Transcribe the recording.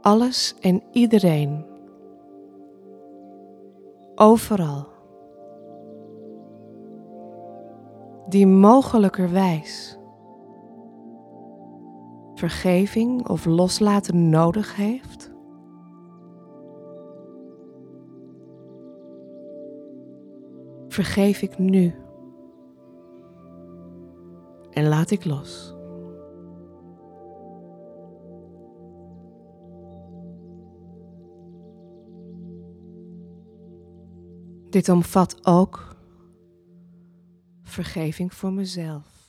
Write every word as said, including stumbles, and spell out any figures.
alles en iedereen, overal, die mogelijkerwijs vergeving of loslaten nodig heeft, vergeef ik nu en laat ik los. Dit omvat ook vergeving voor mezelf.